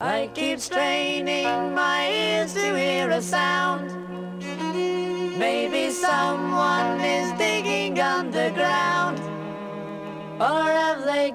I keep straining my ears to hear a sound. Maybe someone is digging underground. Or have they...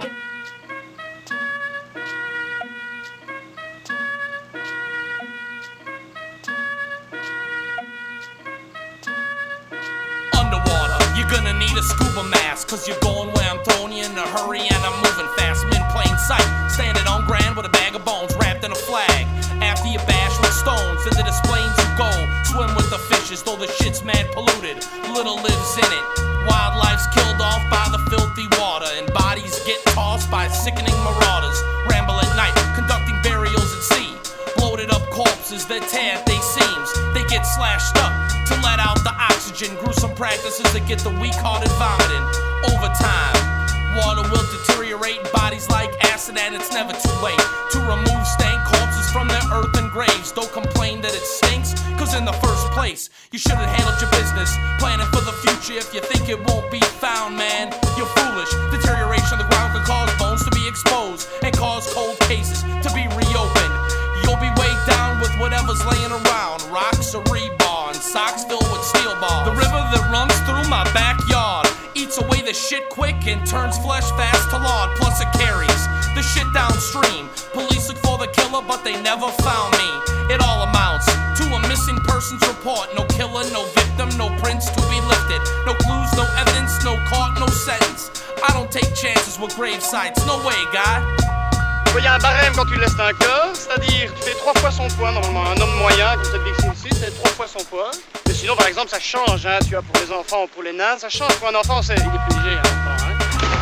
You're gonna need a scuba mask, cause you're going where I'm throwing you in a hurry and I'm moving fast. I'm in plain sight, standing on ground with a bag of bones wrapped in a flag. After you bash with stones, into the plains you go. Swim with the fishes, though the shit's mad polluted. Little lives in it. Wildlife's killed off by the filthy water, and bodies get tossed by sickening marauders. Ramble at night, conducting burials at sea. Bloated up corpses that tear at their seams. They get slashed up to let out the oxygen. Gruesome practices that get the weak-hearted vomiting. Over time, water will deteriorate bodies like acid, and it's never too late to remove stained corpses from their earthen graves. Don't complain that it stinks, cause in the first place you should have handled your business, planning for the future. If you think it won't be found, man, you're foolish. Deterioration of the ground can cause bones to be exposed and cause cold cases to be reopened. You'll be weighed down with whatever's laying around. Rocks or rebar and socks filled with steel bars. The river that runs through my backyard eats away the shit quick and turns flesh fast to lard. Plus it carries the shit downstream. Police look for the killer but they never found me. It all amounts to a missing persons report. No killer, no victim, no prints to be lifted. No clues, no evidence, no court, no sentence. I don't take chances with grave sites, no way, guy. Il y a un barème quand tu laisses un corps, c'est-à-dire tu fais 3 fois son poids. Normalement, un homme moyen, comme cette victime ici, c'est 3 fois son poids. Mais sinon, par exemple, ça change, hein, tu vois, pour les enfants ou pour les nains, ça change. Pour un enfant, il est plus léger, un enfant, hein.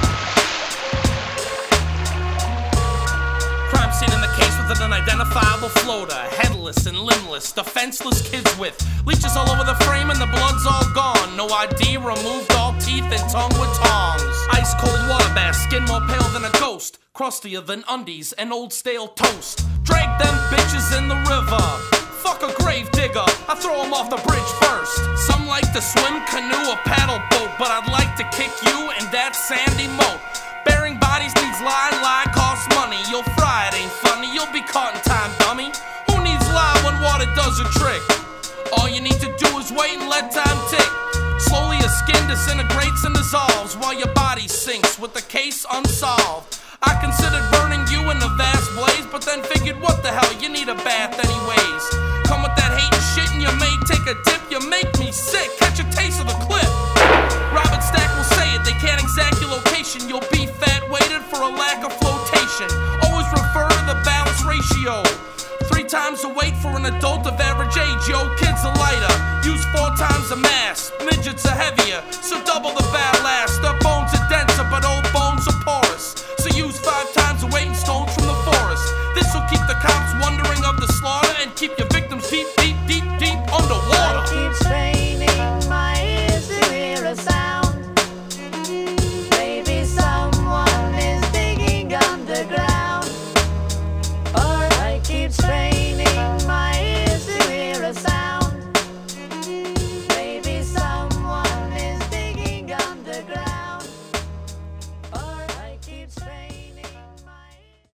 Crime scene in the case with an unidentifiable floater, headless and limbless, defenseless kids with leeches all over the frame and the blood's all gone. No ID, removed all teeth and tongue with tongs. Ice cold water bath, skin more pale than a ghost, crustier than undies and old stale toast. Drag them bitches in the river. Fuck a grave digger, I throw them off the bridge first. Some like to swim, canoe, or paddle boat, but I'd like to kick you in that sandy moat. Burying bodies needs lie costs money. You'll fry, it ain't funny, you'll be caught in time, dummy. Who needs lye when water does a trick? All you need to do is wait and let time tick. Slowly your skin disintegrates and dissolves while your body sinks with the case unsolved. I considered burning you in a vast blaze, but then figured what the hell, you need a bath anyways. Come with that hate and shit and you may take a dip. You make me sick, catch a taste of the clip. Robert Stack will say it, they can't exact your location. You'll be fat-weighted for a lack of flotation. Always refer to the balance ratio. 3 times the weight for an adult of average age. Yo, kids are lighter, use 4 times the mass. Midgets are heavier, so double the ballast.